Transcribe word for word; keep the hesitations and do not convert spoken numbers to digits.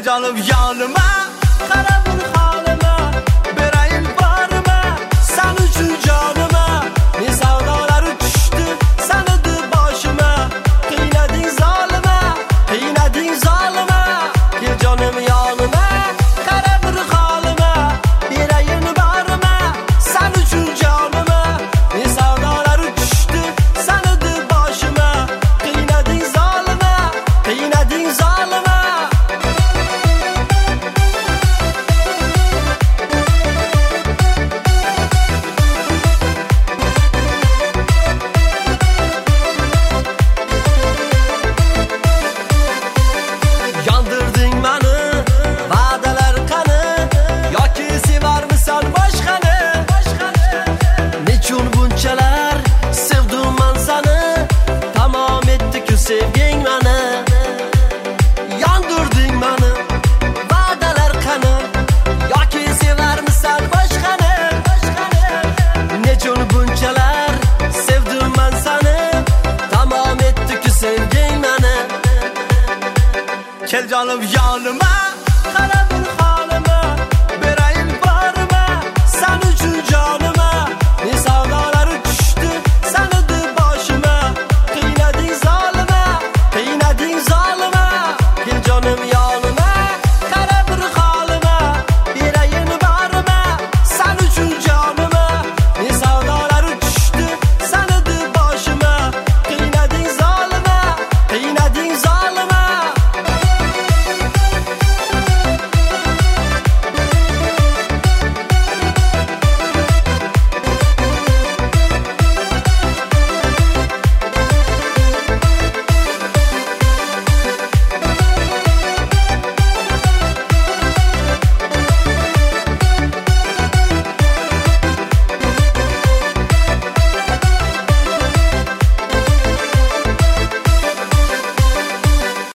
Kel canım yanıma, qara bir halime, berayim barıma, sen üçün canıma. Ne savdalar düştü, sanıdı başıma. Qiynading zalime, qiynading zalime. Kel canım yanıma, qara bir halime, berayim barıma, sen üçün canıma. Ne savdalar düştü, sanıdı başıma. Qiynading zalime, qiynading zalime. Yandırdın beni, va'dalar qani, yoki sevarmisan boshqani? Nechun bunchalar sevdim men seni, tamom etdi-ku sevging meni. Yandırdın beni, va'dalar qani, yoki sevarmisan boshqani? Nechun bunchalar sevdim men seni, tamom etdi-ku sevging meni. Kel canım yanıma, qara bir halime, berayim barıma, sen üçün canım.